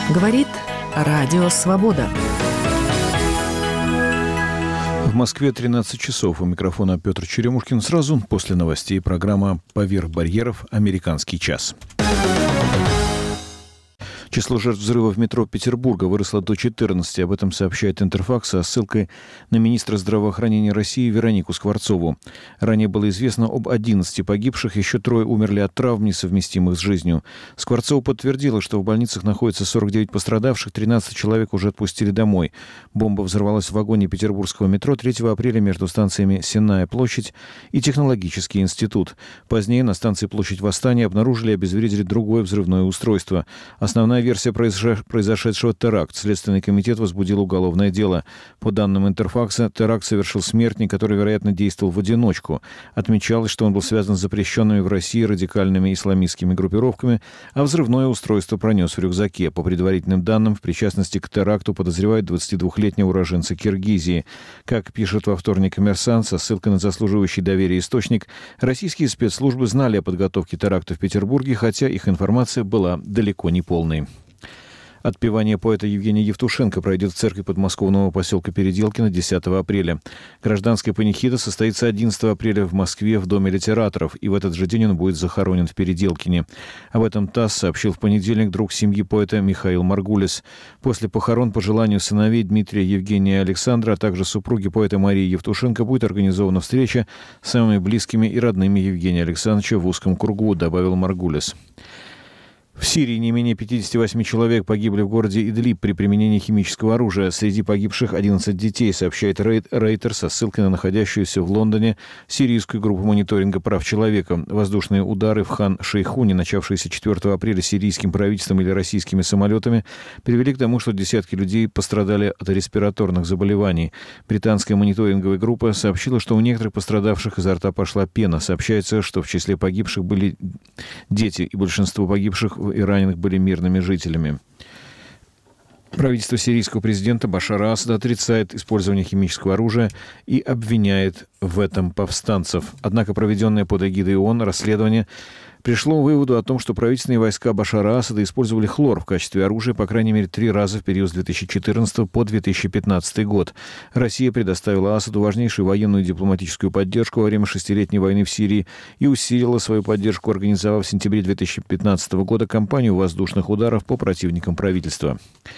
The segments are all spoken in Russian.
Говорит Радио Свобода. В Москве 13 часов. У микрофона Петр Черемушкин. Сразу после новостей программа «Поверх барьеров. Американский час». Число жертв взрыва в метро Петербурга выросло до 14. Об этом сообщает Интерфакс со ссылкой на министра здравоохранения России Веронику Скворцову. Ранее было известно об 11 погибших, еще 3 умерли от травм, несовместимых с жизнью. Скворцова подтвердила, что в больницах находится 49 пострадавших, 13 человек уже отпустили домой. Бомба взорвалась в вагоне петербургского метро 3 апреля между станциями Сенная площадь и Технологический институт. Позднее на станции Площадь Восстания обнаружили и обезвредили другое взрывное устройство. Основная версия произошедшего — теракт. Следственный комитет возбудил уголовное дело. По данным Интерфакса, теракт совершил смертник, который, вероятно, действовал в одиночку. Отмечалось, что он был связан с запрещенными в России радикальными исламистскими группировками, а взрывное устройство пронес в рюкзаке. По предварительным данным, в причастности к теракту подозревают 22-летнего уроженца Киргизии. Как пишет во вторник «Коммерсант» со ссылкой на заслуживающий доверия источник, российские спецслужбы знали о подготовке теракта в Петербурге, хотя их информация была далеко не полной. Отпевание поэта Евгения Евтушенко пройдет в церкви подмосковного поселка Переделкино 10 апреля. Гражданская панихида состоится 11 апреля в Москве в Доме литераторов, и в этот же день он будет захоронен в Переделкине. Об этом ТАСС сообщил в понедельник друг семьи поэта Михаил Маргулис. После похорон по желанию сыновей Дмитрия, Евгения и Александра, а также супруги поэта Марии Евтушенко будет организована встреча с самыми близкими и родными Евгения Александровича в узком кругу, добавил Маргулис. В Сирии не менее 58 человек погибли в городе Идлиб при применении химического оружия. Среди погибших 11 детей, сообщает Рейтер со ссылкой на находящуюся в Лондоне сирийскую группу мониторинга прав человека. Воздушные удары в Хан-Шейхуне, начавшиеся 4 апреля сирийским правительством или российскими самолетами, привели к тому, что десятки людей пострадали от респираторных заболеваний. Британская мониторинговая группа сообщила, что у некоторых пострадавших изо рта пошла пена. Сообщается, что в числе погибших были дети, и большинство погибших и раненых были мирными жителями. Правительство сирийского президента Башара Асада отрицает использование химического оружия и обвиняет в этом повстанцев. Однако проведенное под эгидой ООН расследование пришло к выводу о том, что правительственные войска Башара Асада использовали хлор в качестве оружия по крайней мере 3 раза в период с 2014 по 2015 год. Россия предоставила Асаду важнейшую военную и дипломатическую поддержку во время 6-летней войны в Сирии и усилила свою поддержку, организовав в сентябре 2015 года кампанию воздушных ударов по противникам правительства.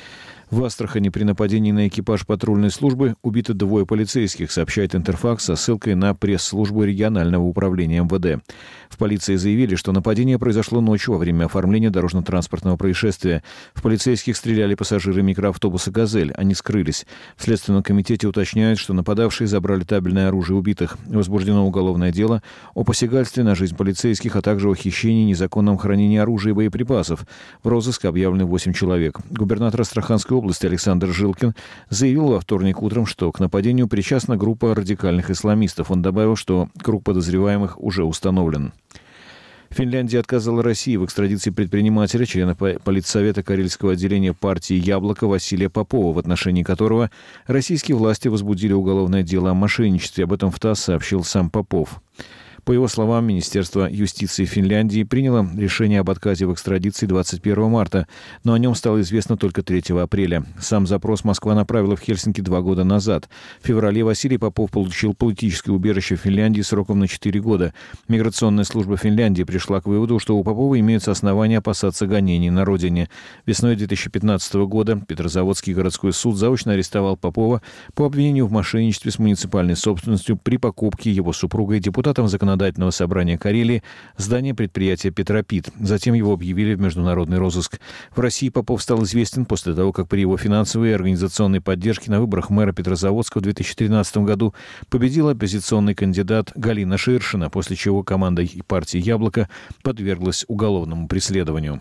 В Астрахани при нападении на экипаж патрульной службы убито 2 полицейских, сообщает Интерфакс со ссылкой на пресс-службу регионального управления МВД. В полиции заявили, что нападение произошло ночью во время оформления дорожно-транспортного происшествия. В полицейских стреляли пассажиры микроавтобуса «Газель». Они скрылись. В Следственном комитете уточняют, что нападавшие забрали табельное оружие убитых. Возбуждено уголовное дело о посягательстве на жизнь полицейских, а также о хищении и незаконном хранении оружия и боеприпасов. В розыск объявлены 8 человек. Губернатор Астраханской области Александр Жилкин заявил во вторник утром, что к нападению причастна группа радикальных исламистов. Он добавил, что круг подозреваемых уже установлен. Финляндия отказала России в экстрадиции предпринимателя, члена политсовета Карельского отделения партии «Яблоко» Василия Попова, в отношении которого российские власти возбудили уголовное дело о мошенничестве. Об этом в ТАСС сообщил сам Попов. По его словам, Министерство юстиции Финляндии приняло решение об отказе в экстрадиции 21 марта, но о нем стало известно только 3 апреля. Сам запрос Москва направила в Хельсинки 2 года назад. В феврале Василий Попов получил политическое убежище в Финляндии сроком на 4 года. Миграционная служба Финляндии пришла к выводу, что у Попова имеются основания опасаться гонений на родине. Весной 2015 года Петрозаводский городской суд заочно арестовал Попова по обвинению в мошенничестве с муниципальной собственностью при покупке его супругой депутатом законодательного собрания Карелии здания предприятия «Петропит». Затем его объявили в международный розыск. В России Попов стал известен после того, как при его финансовой и организационной поддержке на выборах мэра Петрозаводска в 2013 году победила оппозиционный кандидат Галина Ширшина, после чего команда партии «Яблоко» подверглась уголовному преследованию.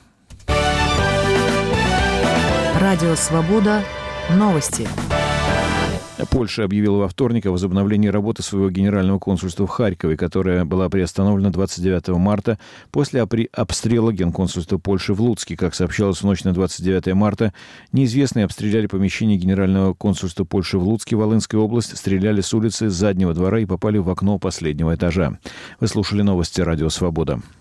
Радио «Свобода». Новости. Польша объявила во вторник о возобновлении работы своего генерального консульства в Харькове, которое была приостановлена 29 марта после обстрела генконсульства Польши в Луцке. Как сообщалось, в ночь на 29 марта неизвестные обстреляли помещение генерального консульства Польши в Луцке, Волынская область, стреляли с улицы, с заднего двора и попали в окно последнего этажа. Вы слушали новости «Радио Свобода».